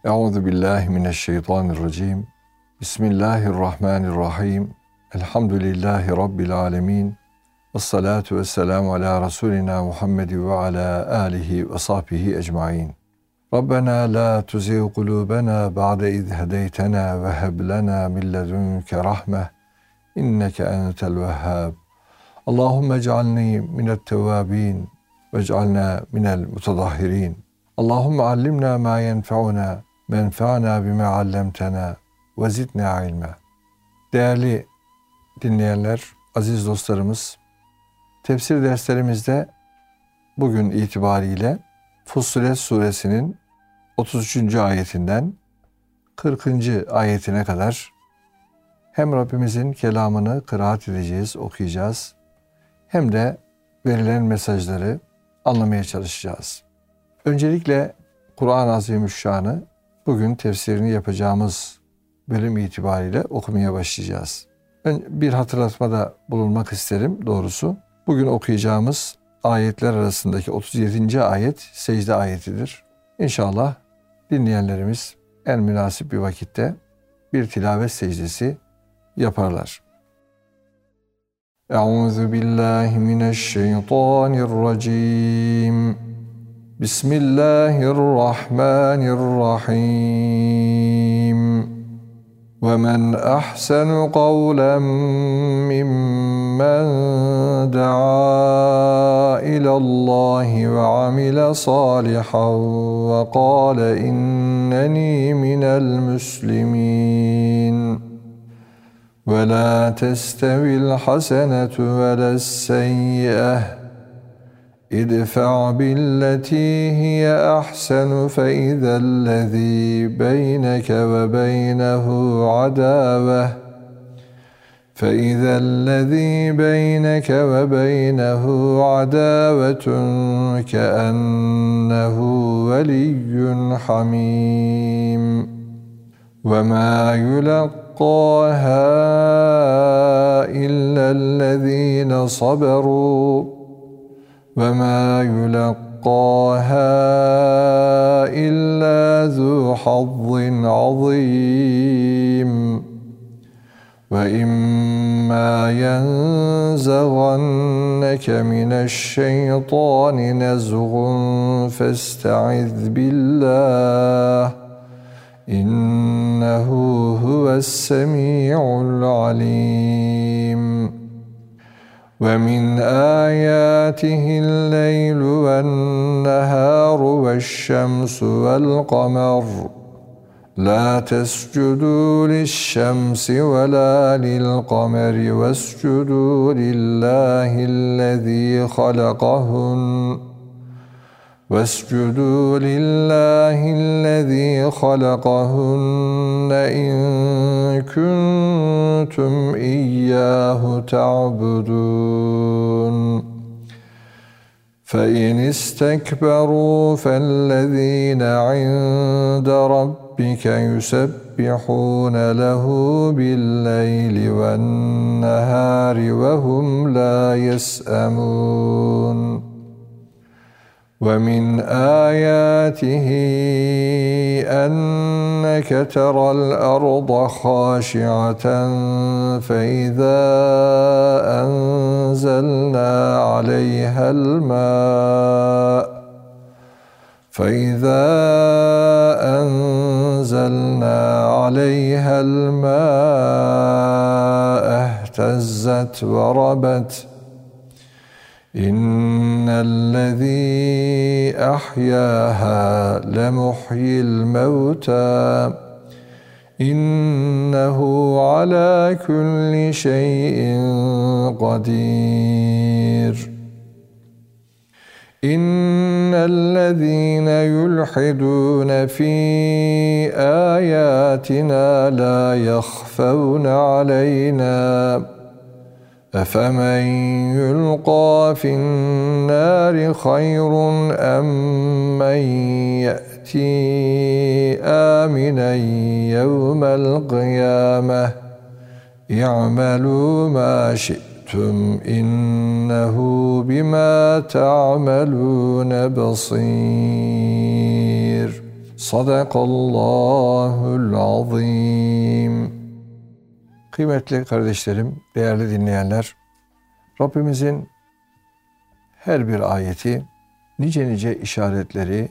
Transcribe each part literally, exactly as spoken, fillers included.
Euzu billahi mineşşeytanirracim. Bismillahirrahmanirrahim. Elhamdülillahi rabbil alamin. Ves salatu vesselamu ala resulina Muhammed ve ala alihi ve sahbihi ecmaîn. Rabbena la tuzigh kulubena ba'de iz hedeytena ve heb lena min ledunke rahme inneke entel vehhab. Allahumme ec'alni minet tevvabin vec'alna minel mutatahhirin. Allahumme allimna ma yenfa'una menfa'na bima allamtana ve zidna ilma. Değerli dinleyenler, aziz dostlarımız, tefsir derslerimizde bugün itibariyle Fussilet suresinin otuz üçüncü ayetinden kırkıncı ayetine kadar hem Rabbimizin kelamını kıraat edeceğiz, okuyacağız, hem de verilen mesajları anlamaya çalışacağız. Öncelikle Kur'an-ı Azimüşşan'ı bugün tefsirini yapacağımız bölüm itibariyle okumaya başlayacağız. Bir hatırlatmada bulunmak isterim doğrusu. Bugün okuyacağımız ayetler arasındaki otuz yedinci ayet secde ayetidir. İnşallah dinleyenlerimiz en münasip bir vakitte bir tilavet secdesi yaparlar. Euzu billahi mineşşeytanirracim. Bismillahirrahmanirrahim. وَمَنْ أَحْسَنُ قَوْلًا مِّمَّنْ دَعَا إِلَى اللّٰهِ وَعَمِلَ صَالِحًا وَقَالَ إِنَّنِي مِنَ الْمُسْلِمِينَ وَلَا تَسْتَوِي الْحَسَنَةُ وَلَا السَّيِّئَةُ ادفع بالتي هي أحسن فإذا الذي بينك وبينه عداوة فإذا الذي بينك وبينه عداوة كأنه ولي حميم وما يلقاها إلا الذين صبروا وَمَا يُلَقَّاهَا إِلَّا ذُو حَظٍّ عَظِيمٍ وَإِمَّا يَنزَغَنَّكَ مِنَ الشَّيْطَانِ نَزْغٌ فَاسْتَعِذْ بِاللَّهِ إِنَّهُ هُوَ السَّمِيعُ الْعَلِيمُ وَمِنْ آيَاتِهِ اللَّيْلُ وَالنَّهَارُ وَالشَّمْسُ وَالْقَمَرُ لَا تَسْجُدُوا لِلشَّمْسِ وَلَا لِلْقَمَرِ وَاسْجُدُوا لِلَّهِ الَّذِي خَلَقَهُنَّ وَاسْجُدُوا لِلَّهِ الَّذِي خَلَقَهُنَّ إِن كُنتُمْ إِيَّاهُ تَعْبُدُونَ فَإِنِ اسْتَكْبَرُوا فَالَّذِينَ عِندَ رَبِّكَ يُسَبِّحُونَ لَهُ بِاللَّيْلِ وَالنَّهَارِ وَهُمْ لَا يَسْأَمُونَ وَمِنْ آيَاتِهِ أَنَّكَ تَرَى الْأَرْضَ خَاشِعَةً فَإِذَا أَنزَلْنَا عَلَيْهَا الْمَاءَ فَإِذَا أَنزَلْنَا عَلَيْهَا الْمَاءَ اهْتَزَّتْ وَرَبَتْ إِنَّ الَّذِي أَحْيَاهَا لَمُحْيِي الْمَوْتَى إِنَّهُ عَلَى كُلِّ شَيْءٍ قَدِيرٌ إِنَّ الَّذِينَ يُلْحِدُونَ فِي آيَاتِنَا لَا يَخْفَوْنَ عَلَيْنَا أَفَمَنْ يُلْقَى فِي النَّارِ خَيْرٌ أَمْ مَنْ يَأْتِي آمِنًا يَوْمَ الْقِيَامَةِ اعْمَلُوا مَا شِئْتُمْ إِنَّهُ بِمَا تَعْمَلُونَ بَصِيرٌ. Sadakallahul azim. Kıymetli kardeşlerim, değerli dinleyenler, Rabbimizin her bir ayeti nice nice işaretleri,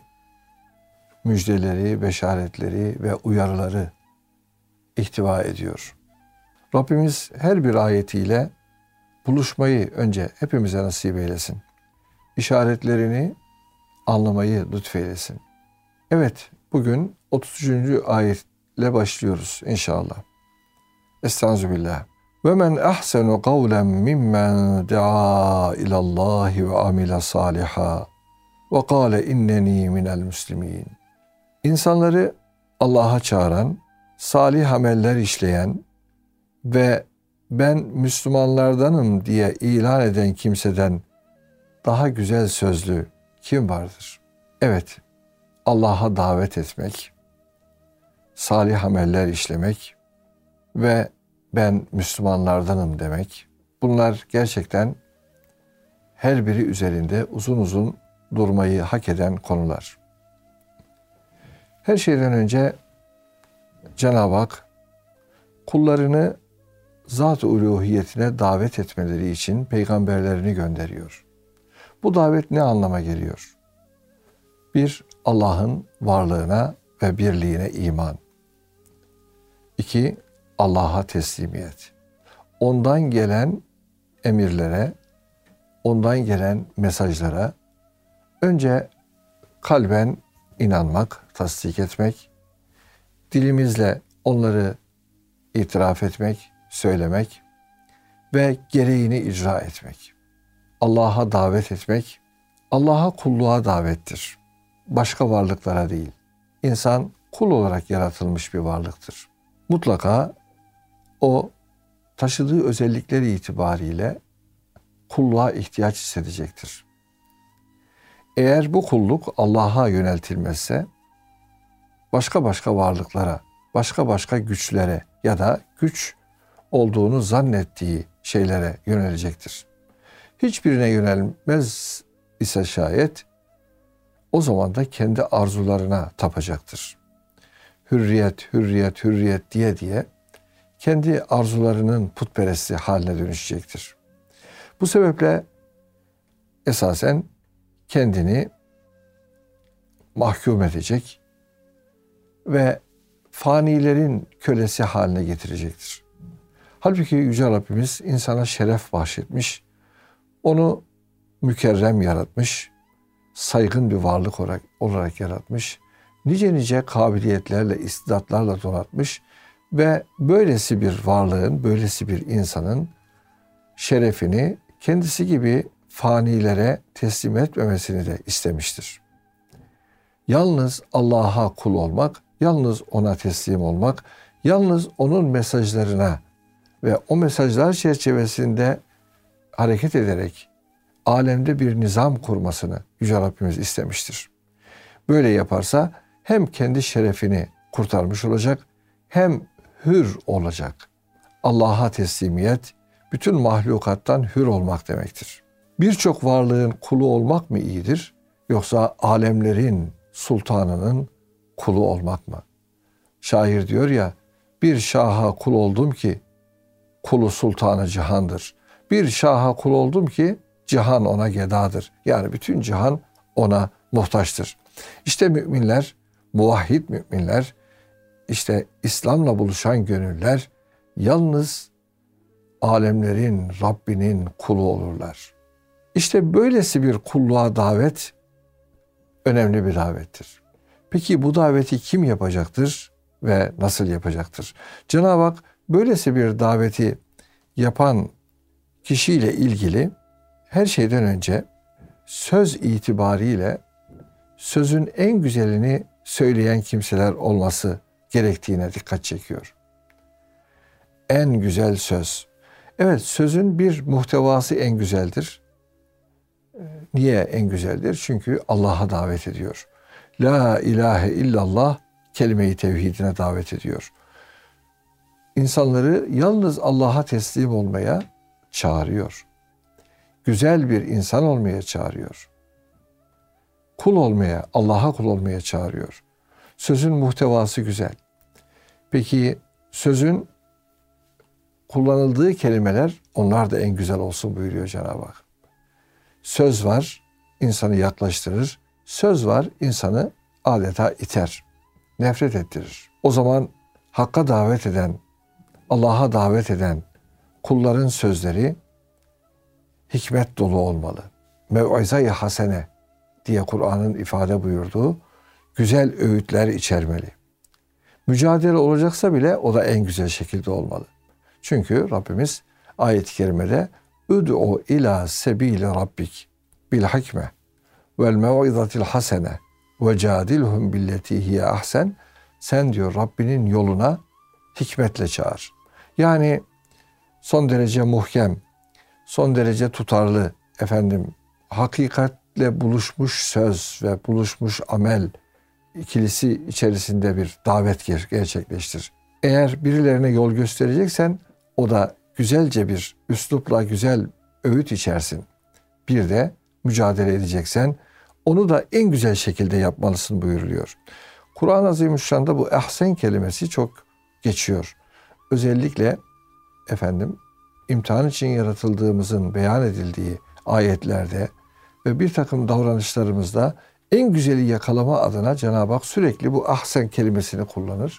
müjdeleri, beşaretleri ve uyarıları ihtiva ediyor. Rabbimiz her bir ayetiyle buluşmayı önce hepimize nasip eylesin. İşaretlerini anlamayı lütfeylesin. Evet, bugün otuz üçüncü ayetle başlıyoruz inşallah. Estağfirullah. Ve men ahsenu kavlen mimmen daa ilallahi ve amile saliha ve kâle inneni minel müslimin. İnsanları Allah'a çağıran, salih ameller işleyen ve ben Müslümanlardanım diye ilan eden kimseden daha güzel sözlü kim vardır? Evet, Allah'a davet etmek, salih ameller işlemek ve ben Müslümanlardanım demek. Bunlar gerçekten her biri üzerinde uzun uzun durmayı hak eden konular. Her şeyden önce Cenab-ı Hak kullarını zat-ı uluhiyetine davet etmeleri için peygamberlerini gönderiyor. Bu davet ne anlama geliyor? Bir, Allah'ın varlığına ve birliğine iman. İki, Allah'a teslimiyet. Ondan gelen emirlere, ondan gelen mesajlara önce kalben inanmak, tasdik etmek, dilimizle onları itiraf etmek, söylemek ve gereğini icra etmek. Allah'a davet etmek, Allah'a kulluğa davettir. Başka varlıklara değil. İnsan kul olarak yaratılmış bir varlıktır. Mutlaka o taşıdığı özellikleri itibariyle kulluğa ihtiyaç hissedecektir. Eğer bu kulluk Allah'a yöneltilmezse başka başka varlıklara, başka başka güçlere ya da güç olduğunu zannettiği şeylere yönelecektir. Hiçbirine yönelmez ise şayet o zaman da kendi arzularına tapacaktır. Hürriyet, hürriyet, hürriyet diye diye kendi arzularının putperesti haline dönüşecektir. Bu sebeple esasen kendini mahkum edecek ve fanilerin kölesi haline getirecektir. Halbuki Yüce Rabbimiz insana şeref bahşetmiş, onu mükerrem yaratmış, saygın bir varlık olarak, olarak yaratmış, nice nice kabiliyetlerle, istidatlarla donatmış ve böylesi bir varlığın, böylesi bir insanın şerefini kendisi gibi fanilere teslim etmemesini de istemiştir. Yalnız Allah'a kul olmak, yalnız ona teslim olmak, yalnız onun mesajlarına ve o mesajlar çerçevesinde hareket ederek alemde bir nizam kurmasını Yüce Rabbimiz istemiştir. Böyle yaparsa hem kendi şerefini kurtarmış olacak, hem hür olacak. Allah'a teslimiyet, bütün mahlukattan hür olmak demektir. Birçok varlığın kulu olmak mı iyidir, yoksa alemlerin sultanının kulu olmak mı? Şair diyor ya, bir şaha kul oldum ki kulu sultanı cihandır. Bir şaha kul oldum ki cihan ona gedadır. Yani bütün cihan ona muhtaçtır. İşte müminler, muvahhid müminler, işte İslam'la buluşan gönüller yalnız alemlerin Rabbinin kulu olurlar. İşte böylesi bir kulluğa davet önemli bir davettir. Peki bu daveti kim yapacaktır ve nasıl yapacaktır? Cenab-ı Hak böylesi bir daveti yapan kişiyle ilgili her şeyden önce söz itibariyle sözün en güzelini söyleyen kimseler olması gerektiğine dikkat çekiyor. En güzel söz. Evet, sözün bir muhtevası en güzeldir. Niye en güzeldir? Çünkü Allah'a davet ediyor. La ilahe illallah kelime-i tevhidine davet ediyor. İnsanları yalnız Allah'a teslim olmaya çağırıyor. Güzel bir insan olmaya çağırıyor. Kul olmaya, Allah'a kul olmaya çağırıyor. Sözün muhtevası güzel. Peki sözün kullanıldığı kelimeler, onlar da en güzel olsun buyuruyor Cenab-ı Hak. Söz var, insanı yaklaştırır. Söz var, insanı adeta iter, nefret ettirir. O zaman Hakk'a davet eden, Allah'a davet eden kulların sözleri hikmet dolu olmalı. Mev'ize-i hasene diye Kur'an'ın ifade buyurduğu güzel öğütler içermeli. Mücadele olacaksa bile o da en güzel şekilde olmalı. Çünkü Rabbimiz ayet-i kerimede "Ud'u ila sebili rabbik bil hikme vel mev'izatil hasene ve cadilhum billeti hiye ahsen." Sen diyor Rabbinin yoluna hikmetle çağır. Yani son derece muhkem, son derece tutarlı, efendim, hakikatle buluşmuş söz ve buluşmuş amel ikilisi içerisinde bir davet gerçekleştir. Eğer birilerine yol göstereceksen o da güzelce bir üslupla güzel öğüt içersin. Bir de mücadele edeceksen onu da en güzel şekilde yapmalısın buyuruluyor. Kur'an-ı Azimüşşan'da bu ahsen kelimesi çok geçiyor. Özellikle efendim imtihan için yaratıldığımızın beyan edildiği ayetlerde ve bir takım davranışlarımızda en güzeli yakalama adına Cenab-ı Hak sürekli bu ahsen kelimesini kullanır.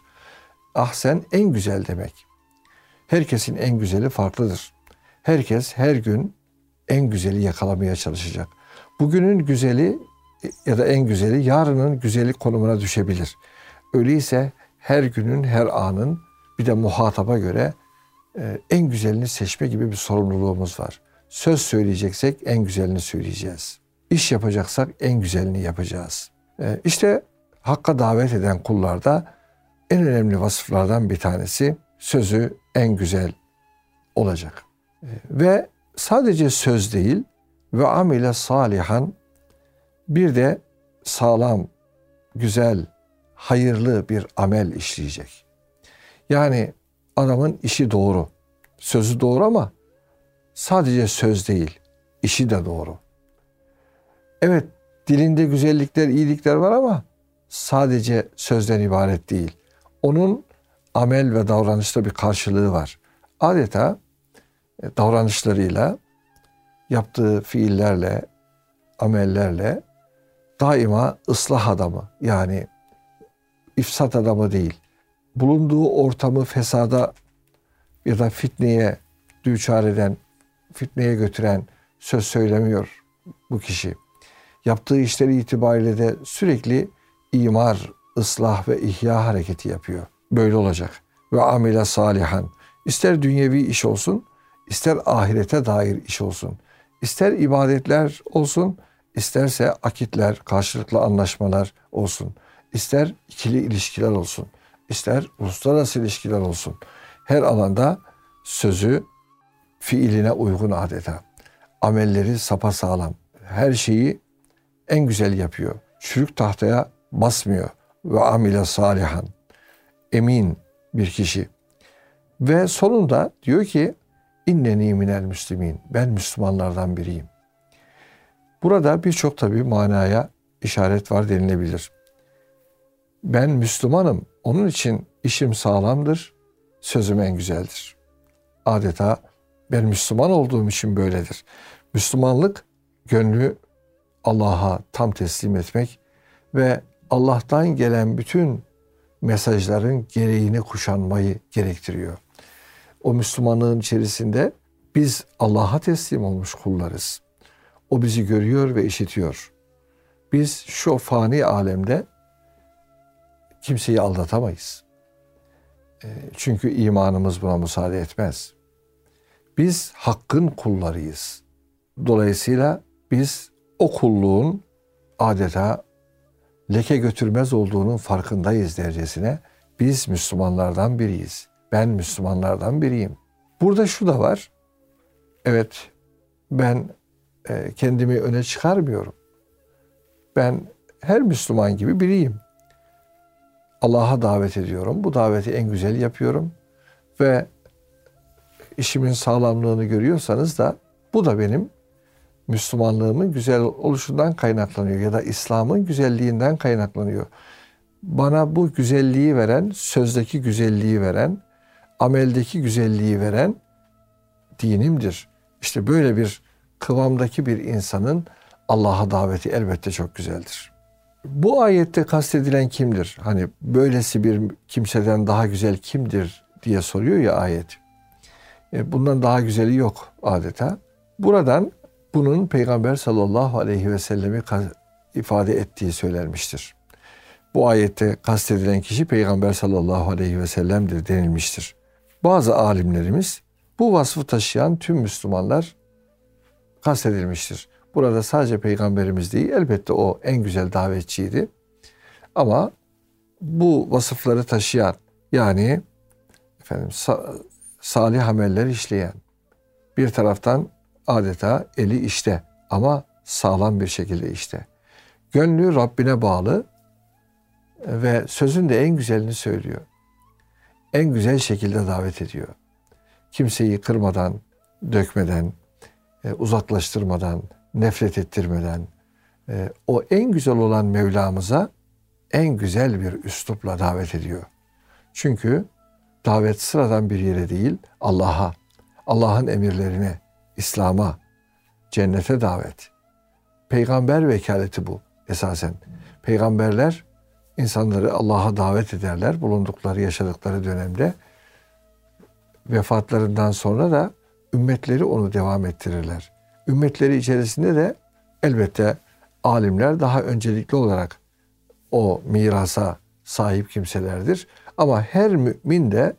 Ahsen en güzel demek. Herkesin en güzeli farklıdır. Herkes her gün en güzeli yakalamaya çalışacak. Bugünün güzeli ya da en güzeli yarının güzeli konumuna düşebilir. Öyleyse her günün, her anın bir de muhataba göre en güzelini seçme gibi bir sorumluluğumuz var. Söz söyleyeceksek en güzelini söyleyeceğiz. İş yapacaksak en güzelini yapacağız. İşte Hakk'a davet eden kullarda en önemli vasıflardan bir tanesi sözü en güzel olacak. Ve sadece söz değil ve amile salihan, bir de sağlam, güzel, hayırlı bir amel işleyecek. Yani adamın işi doğru, sözü doğru ama sadece söz değil, işi de doğru. Evet, dilinde güzellikler, iyilikler var ama sadece sözden ibaret değil. Onun amel ve davranışta bir karşılığı var. Adeta davranışlarıyla, yaptığı fiillerle, amellerle daima ıslah adamı, yani ifsat adamı değil, bulunduğu ortamı fesada ya da fitneye düçar eden, fitneye götüren söz söylemiyor bu kişi. Yaptığı işler itibariyle de sürekli imar, ıslah ve ihya hareketi yapıyor. Böyle olacak. Ve amile salihan. İster dünyevi iş olsun, ister ahirete dair iş olsun. İster ibadetler olsun, isterse akitler, karşılıklı anlaşmalar olsun. İster ikili ilişkiler olsun, ister uluslararası ilişkiler olsun. Her alanda sözü fiiline uygun adeta. Amelleri sapasağlam. Her şeyi en güzel yapıyor. Çürük tahtaya basmıyor. Ve amile salihan. Emin bir kişi. Ve sonunda diyor ki inneni minel müslimin. Ben Müslümanlardan biriyim. Burada birçok tabii manaya işaret var denilebilir. Ben Müslümanım. Onun için işim sağlamdır. Sözüm en güzeldir. Adeta ben Müslüman olduğum için böyledir. Müslümanlık gönlü Allah'a tam teslim etmek ve Allah'tan gelen bütün mesajların gereğini kuşanmayı gerektiriyor. O Müslümanlığın içerisinde biz Allah'a teslim olmuş kullarız. O bizi görüyor ve işitiyor. Biz şu fani alemde kimseyi aldatamayız. Çünkü imanımız buna müsaade etmez. Biz Hakk'ın kullarıyız. Dolayısıyla biz o kulluğun adeta leke götürmez olduğunun farkındayız dercesine. Biz Müslümanlardan biriyiz. Ben Müslümanlardan biriyim. Burada şu da var. Evet, ben e, kendimi öne çıkarmıyorum. Ben her Müslüman gibi biriyim. Allah'a davet ediyorum. Bu daveti en güzel yapıyorum. Ve işimin sağlamlığını görüyorsanız da bu da benim Müslümanlığımın güzel oluşundan kaynaklanıyor ya da İslam'ın güzelliğinden kaynaklanıyor. bana bu güzelliği veren, sözdeki güzelliği veren, ameldeki güzelliği veren dinimdir. İşte böyle bir kıvamdaki bir insanın Allah'a daveti elbette çok güzeldir. Bu ayette kastedilen kimdir? Hani böylesi bir kimseden daha güzel kimdir diye soruyor ya ayet. E bundan daha güzeli yok adeta. Buradan bunun Peygamber sallallahu aleyhi ve sellemi ifade ettiği söylenmiştir. Bu ayette kastedilen kişi Peygamber sallallahu aleyhi ve sellem'dir denilmiştir. Bazı alimlerimiz bu vasfı taşıyan tüm Müslümanlar kastedilmiştir. Burada sadece Peygamberimiz değil, elbette o en güzel davetçiydi. Ama bu vasıfları taşıyan, yani efendim salih ameller işleyen, bir taraftan adeta eli işte ama sağlam bir şekilde işte. Gönlü Rabbine bağlı ve sözün de en güzelini söylüyor. En güzel şekilde davet ediyor. Kimseyi kırmadan, dökmeden, uzaklaştırmadan, nefret ettirmeden, o en güzel olan Mevlamıza en güzel bir üslupla davet ediyor. Çünkü davet sıradan bir yere değil, Allah'a, Allah'ın emirlerine, İslam'a, cennete davet. Peygamber vekaleti bu esasen. Peygamberler insanları Allah'a davet ederler bulundukları, yaşadıkları dönemde. Vefatlarından sonra da ümmetleri onu devam ettirirler. Ümmetleri içerisinde de elbette alimler daha öncelikli olarak o mirasa sahip kimselerdir. Ama her mümin de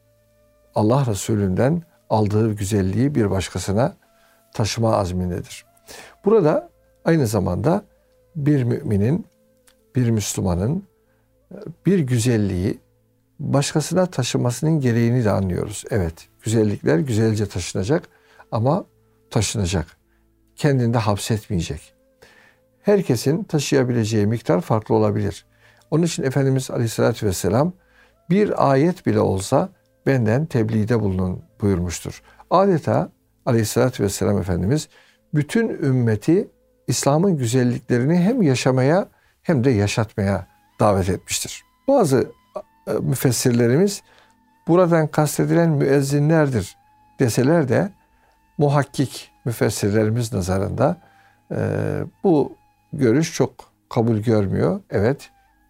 Allah Resulü'nden aldığı güzelliği bir başkasına taşıma azmindedir. Burada aynı zamanda bir müminin, bir Müslümanın bir güzelliği başkasına taşımasının gereğini de anlıyoruz. Evet, güzellikler güzelce taşınacak ama taşınacak. Kendinde hapsetmeyecek. Herkesin taşıyabileceği miktar farklı olabilir. Onun için Efendimiz Aleyhisselatü Vesselam bir ayet bile olsa benden tebliğde bulunun buyurmuştur. Adeta Aleyhisselatü Vesselam Efendimiz bütün ümmeti İslam'ın güzelliklerini hem yaşamaya hem de yaşatmaya davet etmiştir. Bazı müfessirlerimiz buradan kastedilen müezzinlerdir deseler de muhakkik müfessirlerimiz nazarında e, bu görüş çok kabul görmüyor. Evet,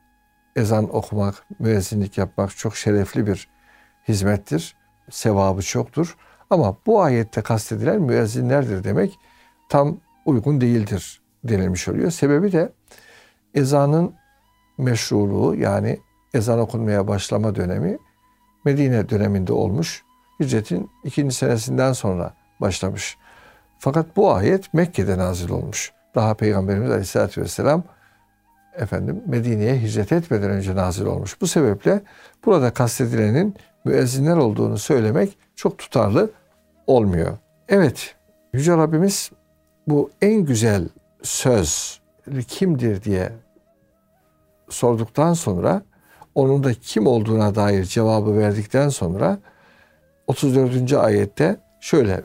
ezan okumak, müezzinlik yapmak çok şerefli bir hizmettir. Sevabı çoktur. Ama bu ayette kastedilen müezzinlerdir demek tam uygun değildir denilmiş oluyor. Sebebi de ezanın meşruluğu, yani ezan okunmaya başlama dönemi Medine döneminde olmuş. Hicretin ikinci senesinden sonra başlamış. Fakat bu ayet Mekke'de nazil olmuş. Daha Peygamberimiz Aleyhisselatü Vesselam efendim Medine'ye hicret etmeden önce nazil olmuş. Bu sebeple burada kastedilenin müezzinler olduğunu söylemek çok tutarlı olmuyor. Evet, Yüce Rabbimiz bu en güzel söz kimdir diye sorduktan sonra, onun da kim olduğuna dair cevabı verdikten sonra otuz dördüncü ayette şöyle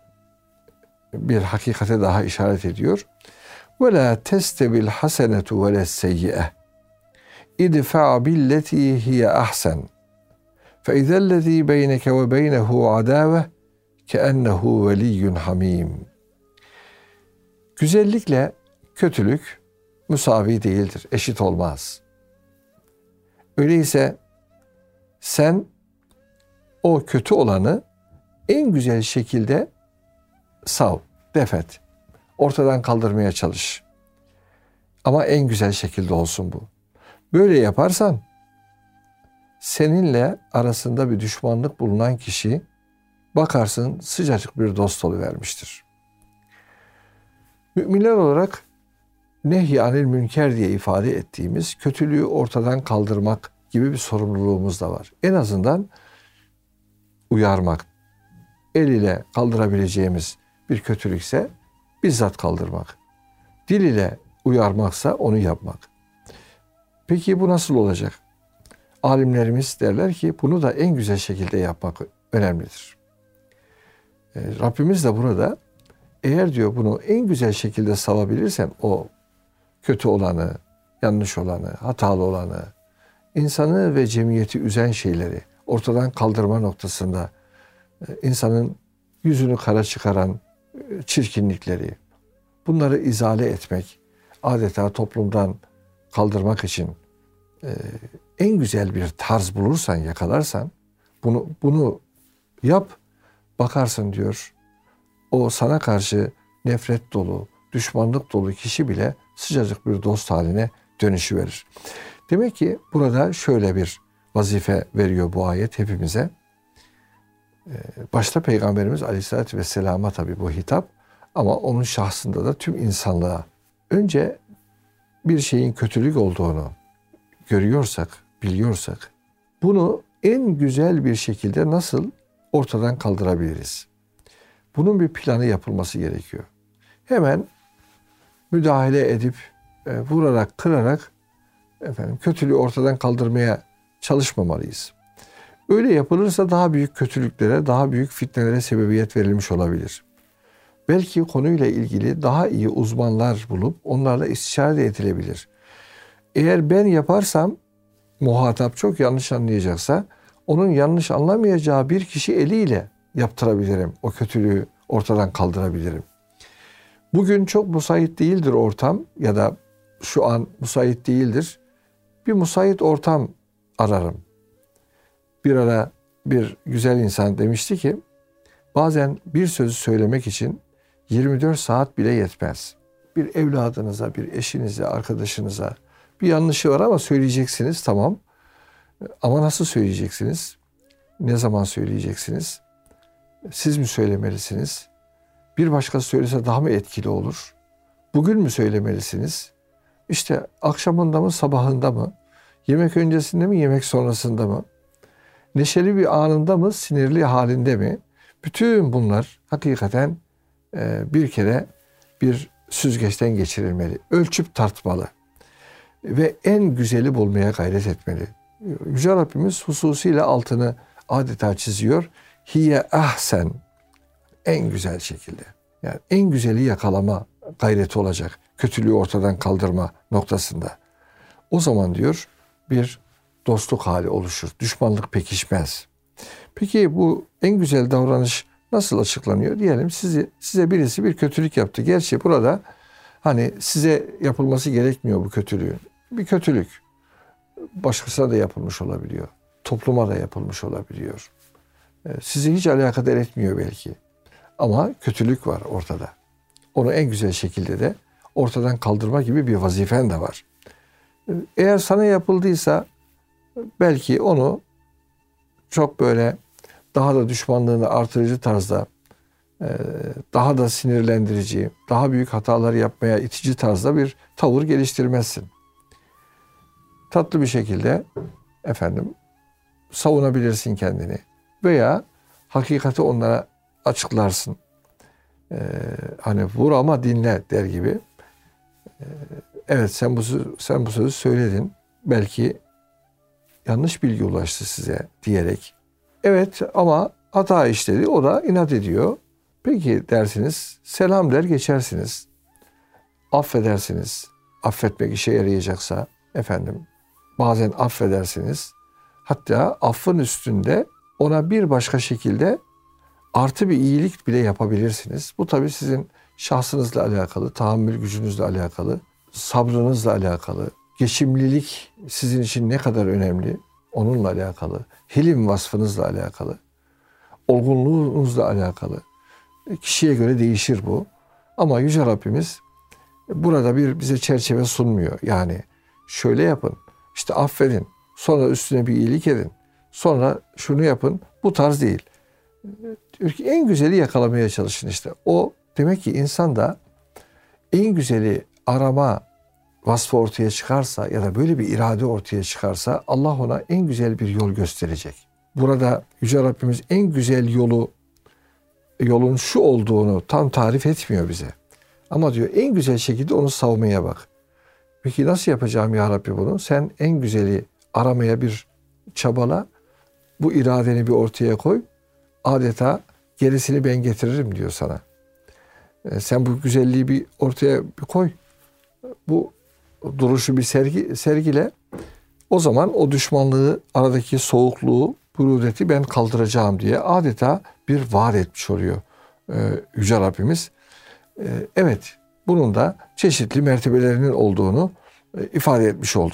bir hakikate daha işaret ediyor. وَلَا تَسْتَوِي الْحَسَنَةُ وَلَا السَّيِّئَةُ اِدْفَعْ بِالَّتِي هِيَ أَحْسَنُ فَاِذَا الَّذ۪ي بَيْنَكَ وَبَيْنَهُ عَدَاوَةٌ كَأَنَّهُ وَلِيٌّ حَم۪يمٌ. Güzellikle kötülük müsavi değildir, eşit olmaz. Öyleyse sen o kötü olanı en güzel şekilde sav, defet, ortadan kaldırmaya çalış. Ama en güzel şekilde olsun bu. Böyle yaparsan seninle arasında bir düşmanlık bulunan kişi bakarsın sıcacık bir dost oluvermiştir. Müminler olarak nehy-i münker diye ifade ettiğimiz kötülüğü ortadan kaldırmak gibi bir sorumluluğumuz da var. En azından uyarmak, el ile kaldırabileceğimiz bir kötülükse bizzat kaldırmak, dil ile uyarmaksa onu yapmak. Peki bu nasıl olacak? Alimlerimiz derler ki bunu da en güzel şekilde yapmak önemlidir. Rabbimiz de burada eğer diyor bunu en güzel şekilde savabilirsen o kötü olanı, yanlış olanı, hatalı olanı, insanı ve cemiyeti üzen şeyleri ortadan kaldırma noktasında insanın yüzünü kara çıkaran çirkinlikleri, bunları izale etmek, adeta toplumdan kaldırmak için en güzel bir tarz bulursan, yakalarsan bunu bunu yap, bakarsın diyor. O sana karşı nefret dolu, düşmanlık dolu kişi bile sıcacık bir dost haline dönüşüverir. Demek ki burada şöyle bir vazife veriyor bu ayet hepimize. Başta Peygamberimiz Aleyhisselatü Vesselam'a tabii bu hitap, ama onun şahsında da tüm insanlığa. Önce bir şeyin kötülük olduğunu görüyorsak, biliyorsak, bunu en güzel bir şekilde nasıl ortadan kaldırabiliriz? Bunun bir planı yapılması gerekiyor. Hemen müdahale edip e, vurarak, kırarak efendim kötülüğü ortadan kaldırmaya çalışmamalıyız. Öyle yapılırsa daha büyük kötülüklere, daha büyük fitnelere sebebiyet verilmiş olabilir. Belki konuyla ilgili daha iyi uzmanlar bulup onlarla istişare edilebilir. Eğer ben yaparsam muhatap çok yanlış anlayacaksa onun yanlış anlamayacağı bir kişi eliyle yaptırabilirim. O kötülüğü ortadan kaldırabilirim. Bugün çok müsait değildir ortam ya da şu an müsait değildir. Bir müsait ortam ararım. Bir ara bir güzel insan demişti ki bazen bir sözü söylemek için yirmi dört saat bile yetmez. Bir evladınıza, bir eşinize, arkadaşınıza bir yanlışı var ama söyleyeceksiniz, tamam. Ama nasıl söyleyeceksiniz? Ne zaman söyleyeceksiniz? Siz mi söylemelisiniz? Bir başkası söylese daha mı etkili olur? Bugün mü söylemelisiniz? İşte akşamında mı, sabahında mı? Yemek öncesinde mi, yemek sonrasında mı? Neşeli bir anında mı, sinirli halinde mi? Bütün bunlar hakikaten bir kere bir süzgeçten geçirilmeli. Ölçüp tartmalı. Ve en güzeli bulmaya gayret etmeli. Yüce Rabbimiz hususiyle altını adeta çiziyor. Hiye ahsen, en güzel şekilde. Yani en güzeli yakalama gayreti olacak. Kötülüğü ortadan kaldırma noktasında. O zaman diyor bir dostluk hali oluşur. Düşmanlık pekişmez. Peki bu en güzel davranış nasıl açıklanıyor? Diyelim sizi, size birisi bir kötülük yaptı. Gerçi burada hani size yapılması gerekmiyor bu kötülüğün. Bir kötülük başkasına da yapılmış olabiliyor. Topluma da yapılmış olabiliyor. Sizi hiç alakadar etmiyor belki. Ama kötülük var ortada. Onu en güzel şekilde de ortadan kaldırma gibi bir vazifen de var. Eğer sana yapıldıysa belki onu çok böyle daha da düşmanlığını artırıcı tarzda, daha da sinirlendirici, daha büyük hatalar yapmaya itici tarzda bir tavır geliştirmezsin. Tatlı bir şekilde efendim savunabilirsin kendini veya hakikati onlara açıklarsın. Ee, hani vur ama dinle der gibi. Ee, evet sen bu sen bu sözü söyledin. Belki yanlış bilgi ulaştı size diyerek. Evet ama hata işledi. O da inat ediyor. Peki dersiniz. Selam der geçersiniz. Affedersiniz. Affetmek işe yarayacaksa efendim bazen affedersiniz. Hatta affın üstünde ona bir başka şekilde artı bir iyilik bile yapabilirsiniz. Bu tabii sizin şahsınızla alakalı, tahammül gücünüzle alakalı, sabrınızla alakalı, geçimlilik sizin için ne kadar önemli onunla alakalı, hilim vasfınızla alakalı, olgunluğunuzla alakalı. Kişiye göre değişir bu. Ama Yüce Rabbimiz burada bir bize çerçeve sunmuyor. Yani şöyle yapın, işte affedin, sonra üstüne bir iyilik edin, sonra şunu yapın. Bu tarz değil. Diyor ki en güzeli yakalamaya çalışın işte. O demek ki insan da en güzeli arama vasfı ortaya çıkarsa ya da böyle bir irade ortaya çıkarsa Allah ona en güzel bir yol gösterecek. Burada Yüce Rabbimiz en güzel yolu yolun şu olduğunu tam tarif etmiyor bize. Ama diyor en güzel şekilde onu savmaya bak. Peki nasıl yapacağım ya Rabbi bunu? Sen en güzeli aramaya bir çabala. Bu iradeni bir ortaya koy. Adeta gerisini ben getiririm diyor sana. E, sen bu güzelliği bir ortaya bir koy. Bu duruşu bir sergi, sergile. O zaman o düşmanlığı, aradaki soğukluğu, brudeti ben kaldıracağım diye adeta bir vaat etmiş oluyor e, Yüce Rabbimiz. E, evet, bunun da çeşitli mertebelerinin olduğunu e, ifade etmiş olduk.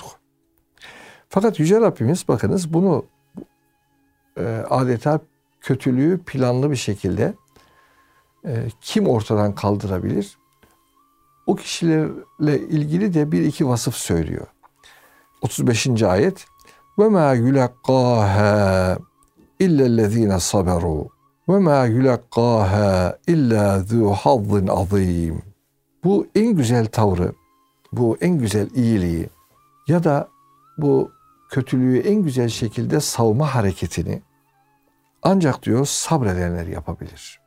Fakat Yüce Rabbimiz bakınız bunu e, adeta kötülüğü planlı bir şekilde e, kim ortadan kaldırabilir? O kişilerle ilgili de bir iki vasıf söylüyor. otuz beşinci ayet ve ma yulaqaha illellezine saberu ve ma yulaqaha illa zu hazzin azim. Bu en güzel tavrı, bu en güzel iyiliği ya da bu kötülüğü en güzel şekilde savma hareketini ancak diyor sabredenler yapabilir.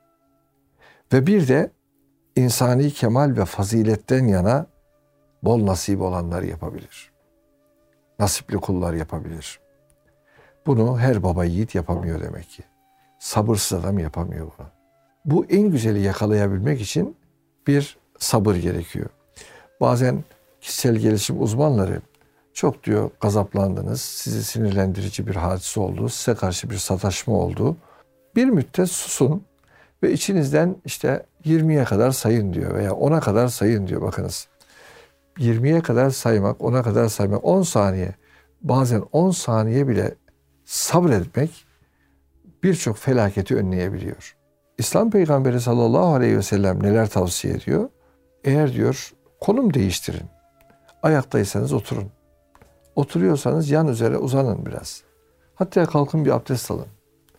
Ve bir de insani kemal ve faziletten yana bol nasip olanlar yapabilir. Nasipli kullar yapabilir. Bunu her baba yiğit yapamıyor demek ki. Sabırsız adam yapamıyor bunu. Bu en güzeli yakalayabilmek için bir sabır gerekiyor. Bazen kişisel gelişim uzmanları çok diyor gazaplandınız, sizi sinirlendirici bir hadise oldu, size karşı bir sataşma oldu. Bir müddet susun ve içinizden işte yirmiye kadar sayın diyor veya ona kadar sayın diyor. Bakınız yirmiye kadar saymak, ona kadar saymak, on saniye, bazen on saniye bile sabretmek birçok felaketi önleyebiliyor. İslam Peygamberi sallallahu aleyhi ve sellem neler tavsiye ediyor? Eğer diyor konum değiştirin. Ayaktaysanız oturun. Oturuyorsanız yan üzere uzanın biraz. Hatta kalkın bir abdest alın.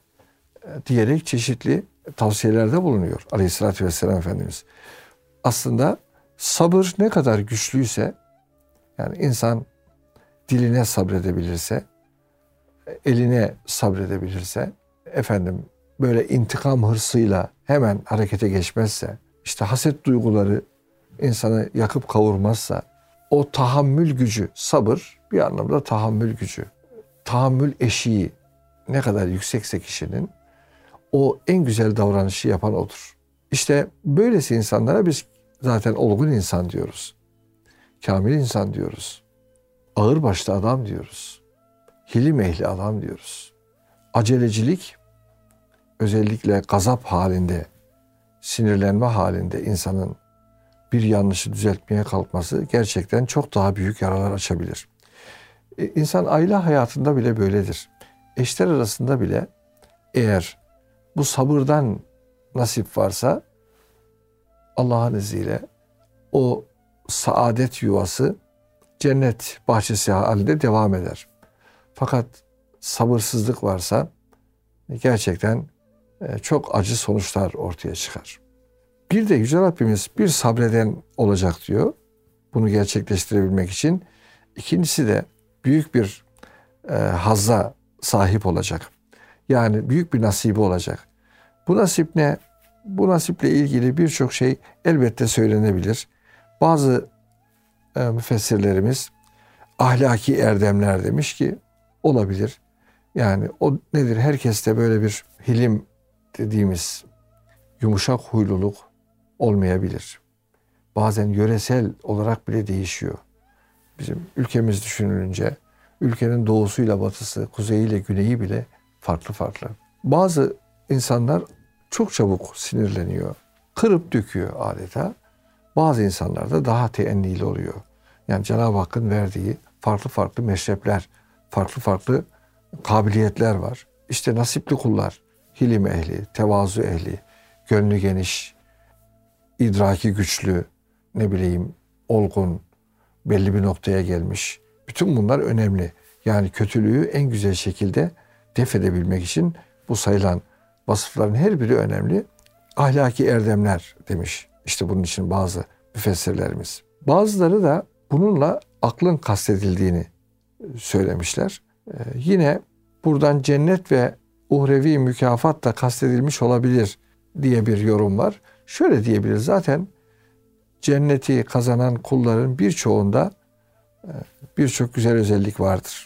Diyerek çeşitli tavsiyelerde bulunuyor aleyhissalatü vesselam Efendimiz. Aslında sabır ne kadar güçlüyse, yani insan diline sabredebilirse, eline sabredebilirse, efendim böyle intikam hırsıyla hemen harekete geçmezse, işte haset duyguları insanı yakıp kavurmazsa, o tahammül gücü, sabır bir anlamda tahammül gücü, tahammül eşiği ne kadar yüksekse kişinin, o en güzel davranışı yapan odur. İşte böylesi insanlara biz zaten olgun insan diyoruz. Kamil insan diyoruz. Ağırbaşlı adam diyoruz. Hilim ehli adam diyoruz. Acelecilik, özellikle gazap halinde, sinirlenme halinde insanın bir yanlışı düzeltmeye kalkması gerçekten çok daha büyük yaralar açabilir. Ee, insan aile hayatında bile böyledir. Eşler arasında bile eğer bu sabırdan nasip varsa Allah'ın izniyle o saadet yuvası cennet bahçesi halinde devam eder. Fakat sabırsızlık varsa gerçekten çok acı sonuçlar ortaya çıkar. Bir de Yüce Rabbimiz bir sabreden olacak diyor. Bunu gerçekleştirebilmek için. İkincisi de büyük bir e, hazza sahip olacak. Yani büyük bir nasibi olacak. Bu nasip ne? Bu nasiple ilgili birçok şey elbette söylenebilir. Bazı e, müfessirlerimiz ahlaki erdemler demiş ki olabilir. Yani o nedir? Herkeste böyle bir hilim dediğimiz yumuşak huyluluk olmayabilir. Bazen yöresel olarak bile değişiyor. Bizim ülkemiz düşünülünce ülkenin doğusuyla batısı, kuzeyiyle güneyi bile farklı farklı. Bazı insanlar çok çabuk sinirleniyor. Kırıp döküyor adeta. Bazı insanlar da daha teennili oluyor. Yani Cenab-ı Hakk'ın verdiği farklı farklı meşrepler, farklı farklı kabiliyetler var. İşte nasipli kullar, hilim ehli, tevazu ehli, gönlü geniş, idraki güçlü, ne bileyim olgun, belli bir noktaya gelmiş. Bütün bunlar önemli. Yani kötülüğü en güzel şekilde def edebilmek için bu sayılan vasıfların her biri önemli. Ahlaki erdemler demiş. İşte bunun için bazı müfessirlerimiz. Bazıları da bununla aklın kastedildiğini söylemişler. Ee, yine buradan cennet ve uhrevi mükafat da kastedilmiş olabilir diye bir yorum var. Şöyle diyebiliriz, zaten cenneti kazanan kulların birçoğunda birçok güzel özellik vardır.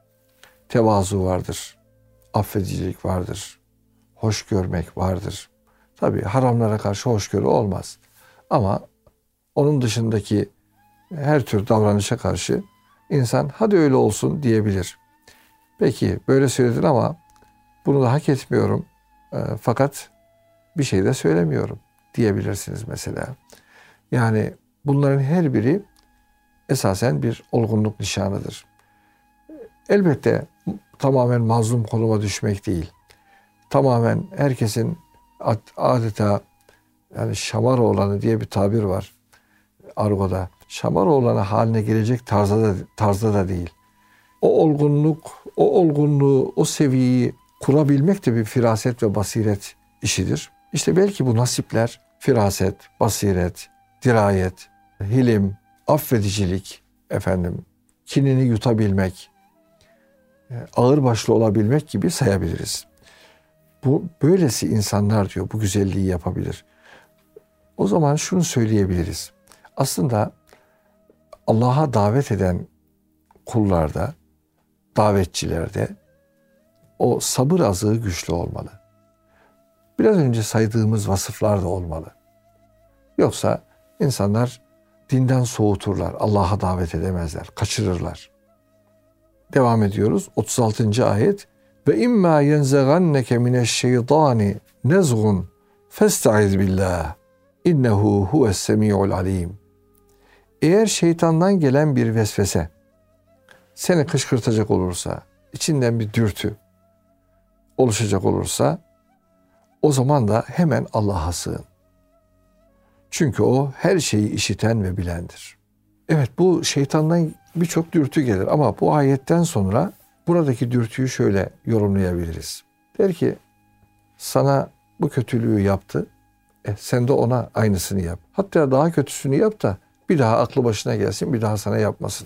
Tevazu vardır, affedicilik vardır, hoş görmek vardır. Tabii haramlara karşı hoşgörü olmaz. Ama onun dışındaki her tür davranışa karşı insan hadi öyle olsun diyebilir. Peki böyle söyledin ama bunu da hak etmiyorum. E, fakat bir şey de söylemiyorum diyebilirsiniz mesela. Yani bunların her biri esasen bir olgunluk nişanıdır. Elbette tamamen mazlum konuma düşmek değil. Tamamen herkesin adeta yani Şamaroğlanı diye bir tabir var argoda. Şamaroğlanı haline gelecek tarzda da, tarzda da değil. O olgunluk, o olgunluğu, o seviyeyi kurabilmek de bir firaset ve basiret işidir. İşte belki bu nasipler firaset, basiret, dirayet, hilim, affedicilik, efendim, kinini yutabilmek, ağırbaşlı olabilmek gibi sayabiliriz. Bu böylesi insanlar diyor bu güzelliği yapabilir. O zaman şunu söyleyebiliriz. Aslında Allah'a davet eden kullarda, davetçilerde o sabır azığı güçlü olmalı. Biraz önce saydığımız vasıflar da olmalı. Yoksa insanlar dinden soğuturlar, Allah'a davet edemezler, kaçırırlar. Devam ediyoruz. otuz altıncı ayet. Ve imma yenzeganneke mineşşeytani nezgun festaiz billah. İnnehu huves-semi'ul alim. Eğer şeytandan gelen bir vesvese seni kışkırtacak olursa, içinden bir dürtü oluşacak olursa o zaman da hemen Allah'a sığın. Çünkü o her şeyi işiten ve bilendir. Evet, bu şeytandan birçok dürtü gelir ama bu ayetten sonra buradaki dürtüyü şöyle yorumlayabiliriz. Der ki sana bu kötülüğü yaptı, e, sen de ona aynısını yap. Hatta daha kötüsünü yap da bir daha aklı başına gelsin, bir daha sana yapmasın.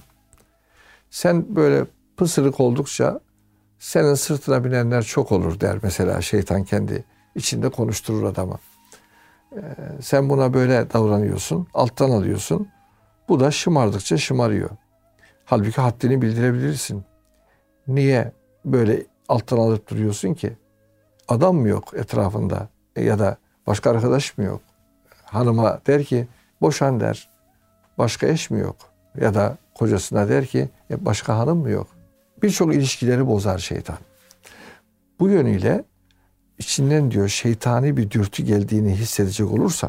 Sen böyle pısırık oldukça senin sırtına binenler çok olur der mesela şeytan kendi içinde konuşturur adamı. Ee, sen buna böyle davranıyorsun, alttan alıyorsun. Bu da şımardıkça şımarıyor. Halbuki haddini bildirebilirsin. Niye böyle alttan alıp duruyorsun ki? Adam mı yok etrafında ya da başka arkadaş mı yok? Hanıma der ki boşan der. Başka eş mi yok? Ya da kocasına der ki başka hanım mı yok? Birçok ilişkileri bozar şeytan. Bu yönüyle içinden diyor şeytani bir dürtü geldiğini hissedecek olursan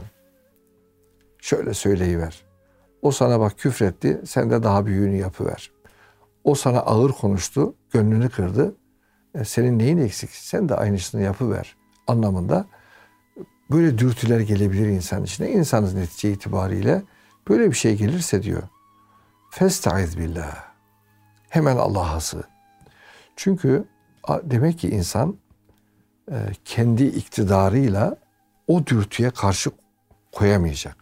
şöyle söyleyiver. O sana bak küfretti, sen de daha büyüğünü yapıver. O sana ağır konuştu, gönlünü kırdı. E, senin neyin eksik? Sen de aynısını yapıver anlamında böyle dürtüler gelebilir insan içine. İnsanız netice itibariyle böyle bir şey gelirse diyor. Festaiz billah. Hemen Allah'a sığın. Çünkü demek ki insan kendi iktidarıyla o dürtüye karşı koyamayacak.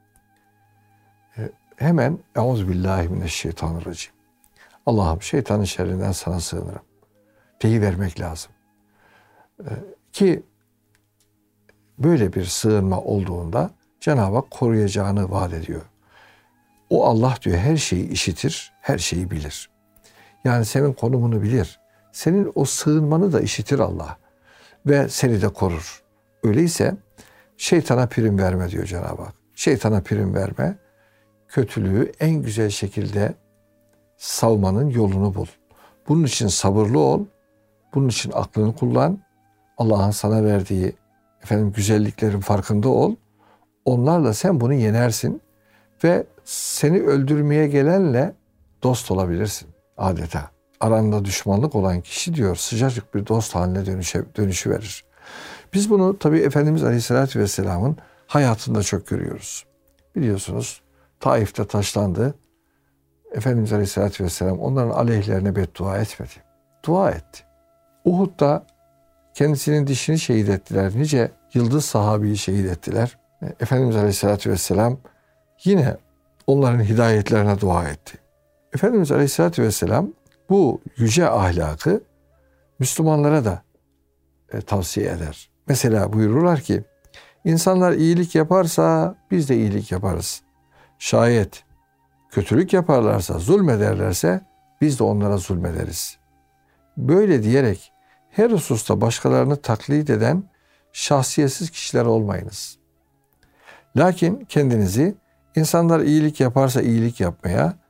Hemen Euzubillahimineşşeytanirracim. Allah'ım şeytanın şerrinden sana sığınırım. Deyivermek lazım. Ki böyle bir sığınma olduğunda Cenab-ı Hak koruyacağını vaat ediyor. O Allah diyor her şeyi işitir, her şeyi bilir. Yani senin konumunu bilir. Senin o sığınmanı da işitir Allah. Ve seni de korur. Öyleyse şeytana prim verme diyor Cenab-ı Hak. Şeytana prim verme. Kötülüğü en güzel şekilde savmanın yolunu bul. Bunun için sabırlı ol. Bunun için aklını kullan. Allah'ın sana verdiği efendim güzelliklerin farkında ol. Onlarla sen bunu yenersin. Ve seni öldürmeye gelenle dost olabilirsin adeta. Aranda düşmanlık olan kişi diyor sıcacık bir dost haline dönüşe, dönüşü verir. Biz bunu tabii Efendimiz Aleyhisselatü Vesselam'ın hayatında çok görüyoruz. Biliyorsunuz Taif'te taşlandı. Efendimiz Aleyhisselatü Vesselam onların aleyhlerine beddua etmedi. Dua etti. Uhud'da kendisinin dişini şehit ettiler. Nice yıldız sahabeyi şehit ettiler. Efendimiz Aleyhisselatü Vesselam yine onların hidayetlerine dua etti. Efendimiz Aleyhisselatü Vesselam bu yüce ahlakı Müslümanlara da e, tavsiye eder. Mesela buyururlar ki, insanlar iyilik yaparsa biz de iyilik yaparız. Şayet kötülük yaparlarsa, zulmederlerse biz de onlara zulmederiz. Böyle diyerek her hususta başkalarını taklit eden şahsiyetsiz kişiler olmayınız. Lakin kendinizi insanlar iyilik yaparsa iyilik yapmaya,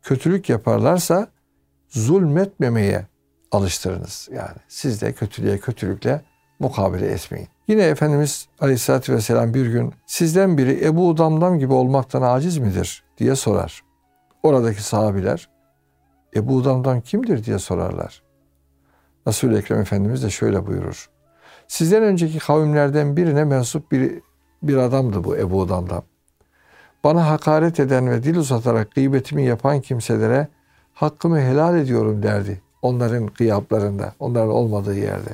kötülük yaparlarsa zulmetmemeye alıştırınız. Yani siz de kötülüğe kötülükle mukabele etmeyin. Yine Efendimiz Aleyhisselatü Vesselam bir gün sizden biri Ebu Damdam gibi olmaktan aciz midir diye sorar. Oradaki sahabiler Ebu Damdam kimdir diye sorarlar. Resul-i Ekrem Efendimiz de şöyle buyurur. Sizden önceki kavimlerden birine mensup bir, bir adamdı bu Ebu Damdam. Bana hakaret eden ve dil uzatarak gıybetimi yapan kimselere hakkımı helal ediyorum derdi. Onların gıyaplarında, onların olmadığı yerde.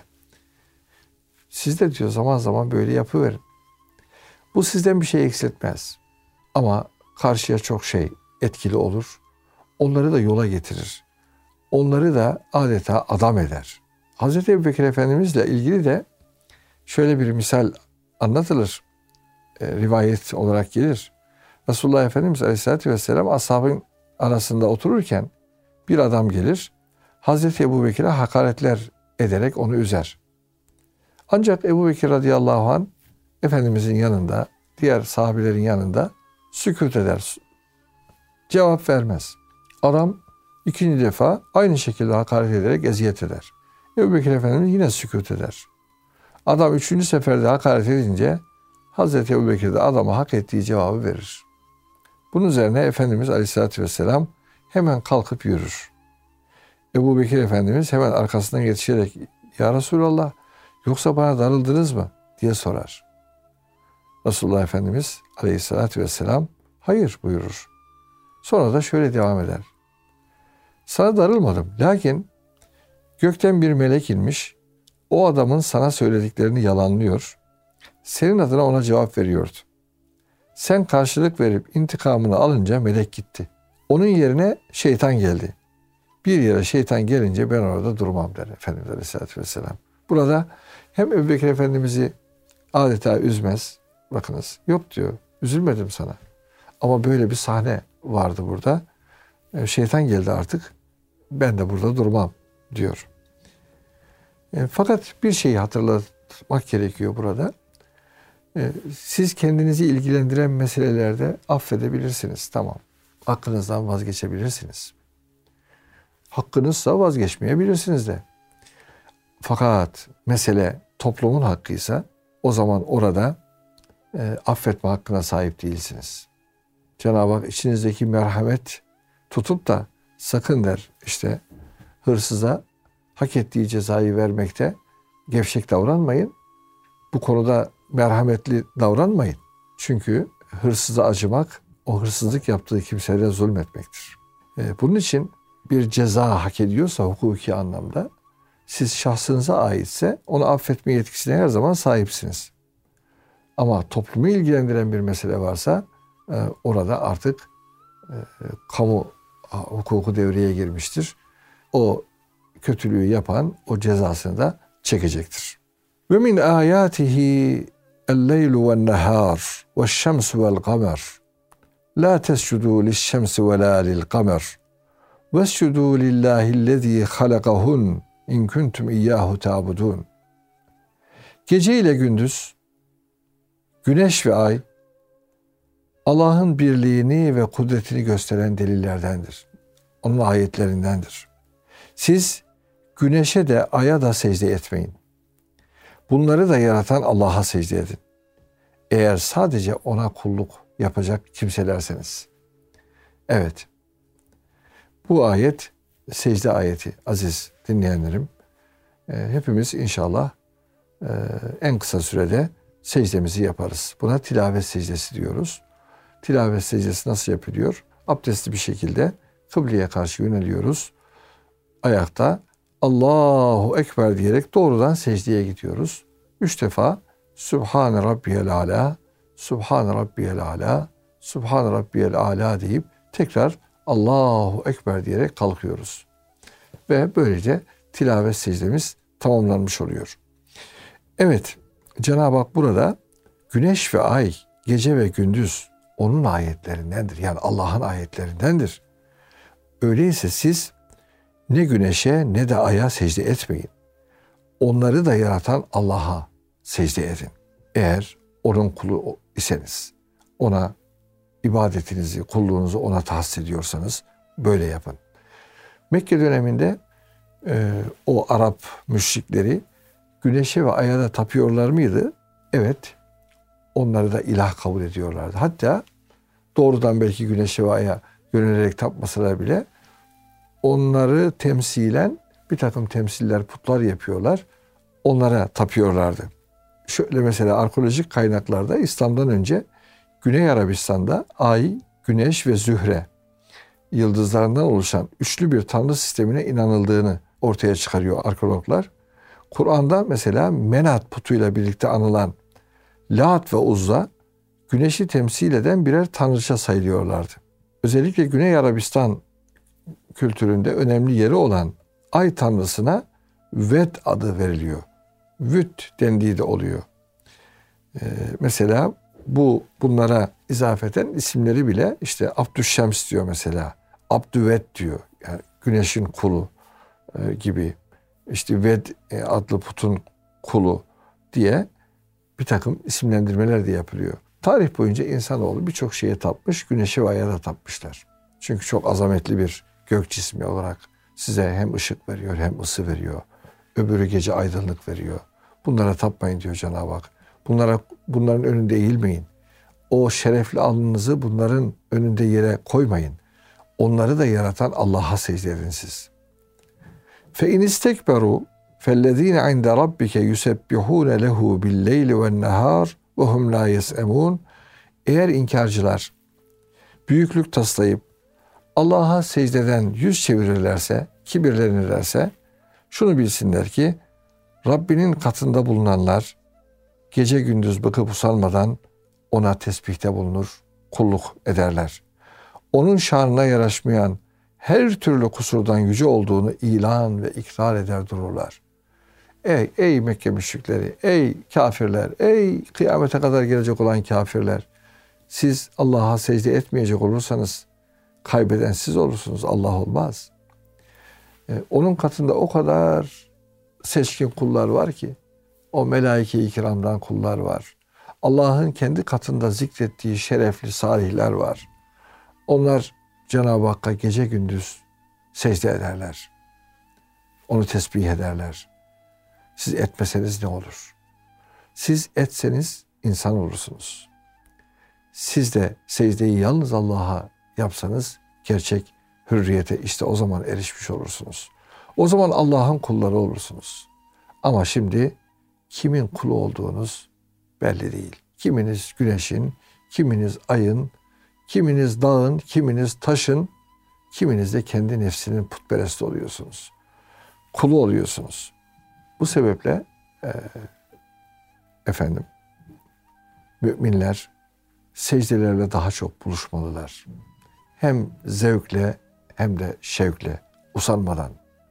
Siz de diyor zaman zaman böyle yapıverin. Bu sizden bir şey eksiltmez. Ama karşıya çok şey etkili olur. Onları da yola getirir. Onları da adeta adam eder. Hazreti Ebubekir Efendimizle ilgili de şöyle bir misal anlatılır. E, rivayet olarak gelir. Resulullah Efendimiz Aleyhisselatü Vesselam ashabın arasında otururken bir adam gelir. Hazreti Ebubekir'e hakaretler ederek onu üzer. Ancak Ebubekir radıyallahu anh Efendimizin yanında, diğer sahabelerin yanında sükût eder. Cevap vermez. Adam ikinci defa aynı şekilde hakaret ederek eziyet eder. Ebubekir Efendimiz yine sükût eder. Adam üçüncü seferde hakaret edince Hazreti Ebubekir de adama hak ettiği cevabı verir. Bunun üzerine Efendimiz Aleyhisselatü Vesselam hemen kalkıp yürür. Ebubekir Efendimiz hemen arkasından yetişerek Ya Resulallah yoksa bana darıldınız mı diye sorar. Resulullah Efendimiz Aleyhisselatü Vesselam hayır buyurur. Sonra da şöyle devam eder. Sana darılmadım. Lakin gökten bir melek inmiş. O adamın sana söylediklerini yalanlıyor. Senin adına ona cevap veriyordu. Sen karşılık verip intikamını alınca melek gitti. Onun yerine şeytan geldi. Bir yere şeytan gelince ben orada durmam der Efendimiz Aleyhisselatü Vesselam. Burada hem Ebubekir Efendimiz'i adeta üzmez. Bakınız yok diyor üzülmedim sana. Ama böyle bir sahne vardı burada. Şeytan geldi artık. Ben de burada durmam diyor. E, fakat bir şeyi hatırlatmak gerekiyor burada. E, siz kendinizi ilgilendiren meselelerde affedebilirsiniz. Tamam. Hakkınızdan vazgeçebilirsiniz. Hakkınızsa vazgeçmeyebilirsiniz de. Fakat mesele toplumun hakkıysa o zaman orada e, affetme hakkına sahip değilsiniz. Cenab-ı Hak içinizdeki merhamet tutup da sakın der işte hırsıza hak ettiği cezayı vermekte gevşek davranmayın. Bu konuda merhametli davranmayın. Çünkü hırsıza acımak o hırsızlık yaptığı kimselere zulmetmektir. E, bunun için bir ceza hak ediyorsa hukuki anlamda siz şahsınıza aitse onu affetme yetkisine her zaman sahipsiniz. Ama toplumu ilgilendiren bir mesele varsa e, orada artık e, kamu hukuku devreye girmiştir. O kötülüğü yapan o cezasını da çekecektir. Ve min ayatihi el-leylu ve'n-nehar ve'ş-şemsu ve'l-kamer la tescudu liş-şemsi ve la lil-kamer vescudu lillahi'llezî halakahun in kuntum iyyahu ta'budun. Gece ile gündüz, güneş ve ay Allah'ın birliğini ve kudretini gösteren delillerdendir. Onun ayetlerindendir. Siz güneşe de aya da secde etmeyin. Bunları da yaratan Allah'a secde edin. Eğer sadece ona kulluk yapacak kimselerseniz. Evet. Bu ayet secde ayeti aziz dinleyenlerim. Hepimiz inşallah en kısa sürede secdemizi yaparız. Buna tilavet secdesi diyoruz. Tilavet secdesi nasıl yapılıyor? Abdestli bir şekilde kıbleye karşı yöneliyoruz. Ayakta Allahu Ekber diyerek doğrudan secdeye gidiyoruz. Üç defa Sübhane Rabbiyel Ala, Sübhane Rabbiyel Ala, Sübhane Rabbiyel Ala deyip tekrar Allahu Ekber diyerek kalkıyoruz. Ve böylece tilavet secdemiz tamamlanmış oluyor. Evet, Cenab-ı Hak burada güneş ve ay, gece ve gündüz onun ayetlerindendir. Yani Allah'ın ayetlerindendir. Öyleyse siz ne güneşe ne de aya secde etmeyin. Onları da yaratan Allah'a secde edin. Eğer onun kulu iseniz, ona ibadetinizi, kulluğunuzu ona tahsis ediyorsanız böyle yapın. Mekke döneminde e, o Arap müşrikleri güneşe ve aya da tapıyorlar mıydı? Evet. Onları da ilah kabul ediyorlardı. Hatta doğrudan belki güneşe ve aya yönelerek tapmasalar bile onları temsilen bir takım temsiller, putlar yapıyorlar. Onlara tapıyorlardı. Şöyle mesela arkeolojik kaynaklarda İslam'dan önce Güney Arabistan'da Ay, Güneş ve Zühre yıldızlarından oluşan üçlü bir tanrı sistemine inanıldığını ortaya çıkarıyor arkeologlar. Kur'an'da mesela Menat putuyla birlikte anılan Lat ve Uzza güneşi temsil eden birer tanrıça sayılıyorlardı. Özellikle Güney Arabistan kültüründe önemli yeri olan Ay tanrısına Ved adı veriliyor. Vüt dendiği de oluyor. Ee, mesela bu bunlara izafeten isimleri bile işte Abdüşşems diyor mesela. Abdüvet diyor. Yani güneşin kulu e, gibi. İşte Ved e, adlı putun kulu diye bir takım isimlendirmeler de yapılıyor. Tarih boyunca insanoğlu birçok şeye tapmış, güneşe ve aya da tapmışlar. Çünkü çok azametli bir gök cismi olarak size hem ışık veriyor hem ısı veriyor. Öbürü gece aydınlık veriyor. Bunlara tapmayın diyor Cenab-ı Hak. Bunlara, bunların önünde eğilmeyin. O şerefli alnınızı bunların önünde yere koymayın. Onları da yaratan Allah'a secde edin siz. فَاِنْ اِسْتَكْبَرُوا فَالَّذ۪ينَ عِنْدَ رَبِّكَ يُسَبِّحُونَ لَهُ بِاللَّيْلِ وَالنَّهَارِ وَهُمْ لَا يَسْأَمُونَ. Eğer inkarcılar büyüklük taslayıp Allah'a secdeden yüz çevirirlerse, kibirlenirlerse şunu bilsinler ki Rabbinin katında bulunanlar gece gündüz bakıp usanmadan ona tesbihte bulunur, kulluk ederler. Onun şanına yaraşmayan her türlü kusurdan yüce olduğunu ilan ve ikrar eder dururlar. Ey, ey Mekke müşrikleri, ey kafirler, ey kıyamete kadar gelecek olan kafirler. Siz Allah'a secde etmeyecek olursanız kaybeden siz olursunuz, Allah olmaz. Ee, onun katında o kadar seçkin kullar var ki, o melaike-i kiramdan kullar var. Allah'ın kendi katında zikrettiği şerefli salihler var. Onlar Cenab-ı Hakk'a gece gündüz secde ederler. Onu tesbih ederler. Siz etmeseniz ne olur? Siz etseniz insan olursunuz. Siz de secdeyi yalnız Allah'a yapsanız gerçek hürriyete işte o zaman erişmiş olursunuz. O zaman Allah'ın kulları olursunuz. Ama şimdi kimin kulu olduğunuz belli değil. Kiminiz güneşin, kiminiz ayın, kiminiz dağın, kiminiz taşın, kiminiz de kendi nefsinin putperesti oluyorsunuz. Kulu oluyorsunuz. Bu sebeple e, efendim müminler secdelerle daha çok buluşmalılar. Hem zevkle hem de şevkle, usanmadan,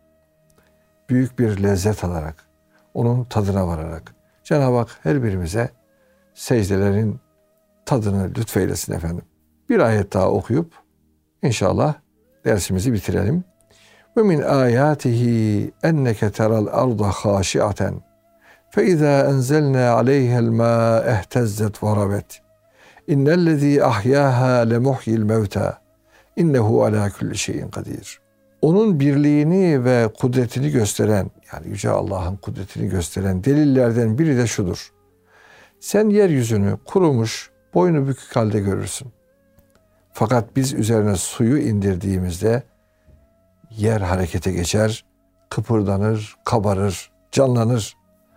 büyük bir lezzet alarak, onun tadına vararak Cenab-ı Hak her birimize secdelerin tadını lütfeylesin efendim. Bir ayet daha okuyup inşallah dersimizi bitirelim. Ve min ayatihi enneke teral arda haşiaten fe izâ enzelnâ aleyhel mâ ehtezzet ve rabet innellezî ahyâhâ lemuhyil mevtâ innehu alâ kulli şeyin kadir. Onun birliğini ve kudretini gösteren, yani Yüce Allah'ın kudretini gösteren delillerden biri de şudur. Sen yeryüzünü kurumuş, boynu bükük halde görürsün. Fakat biz üzerine suyu indirdiğimizde yer harekete geçer, kıpırdanır, kabarır, canlanır.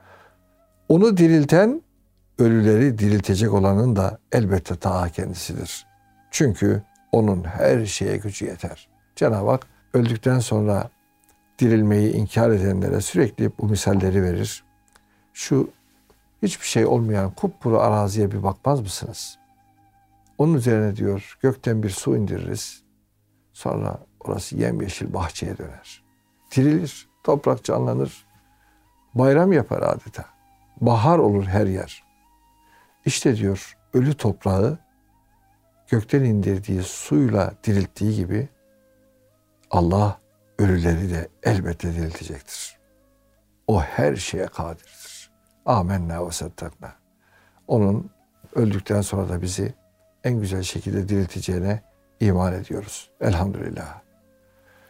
Onu dirilten, ölüleri diriltecek olanın da elbette ta kendisidir. Çünkü onun her şeye gücü yeter. Cenab-ı Hak öldükten sonra dirilmeyi inkar edenlere sürekli bu misalleri verir. Şu hiçbir şey olmayan kupkuru araziye bir bakmaz mısınız? Onun üzerine diyor gökten bir su indiririz. Sonra orası yemyeşil bahçeye döner. Dirilir, toprak canlanır. Bayram yapar adeta. Bahar olur her yer. İşte diyor ölü toprağı gökten indirdiği suyla dirilttiği gibi Allah ölüleri de elbette diriltecektir. O her şeye kadirdir. Âmennâ ve saddaknâ. Onun öldükten sonra da bizi en güzel şekilde dirilteceğine iman ediyoruz. Elhamdülillah.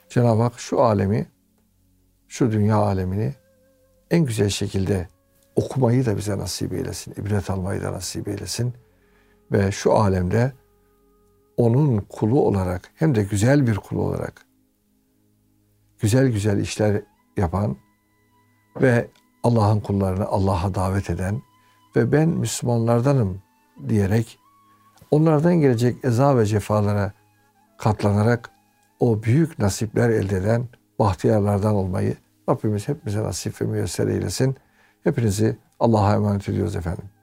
Cenab-ı Hak şu alemi, şu dünya alemini en güzel şekilde okumayı da bize nasip eylesin. İbret almayı da nasip eylesin. Ve şu alemde onun kulu olarak, hem de güzel bir kulu olarak güzel güzel işler yapan ve Allah'ın kullarını Allah'a davet eden ve ben Müslümanlardanım diyerek onlardan gelecek eza ve cefalara katlanarak o büyük nasipler elde eden bahtiyarlardan olmayı Rabbimiz hepimize nasip ve müyesser eylesin. Hepinizi Allah'a emanet ediyoruz efendim.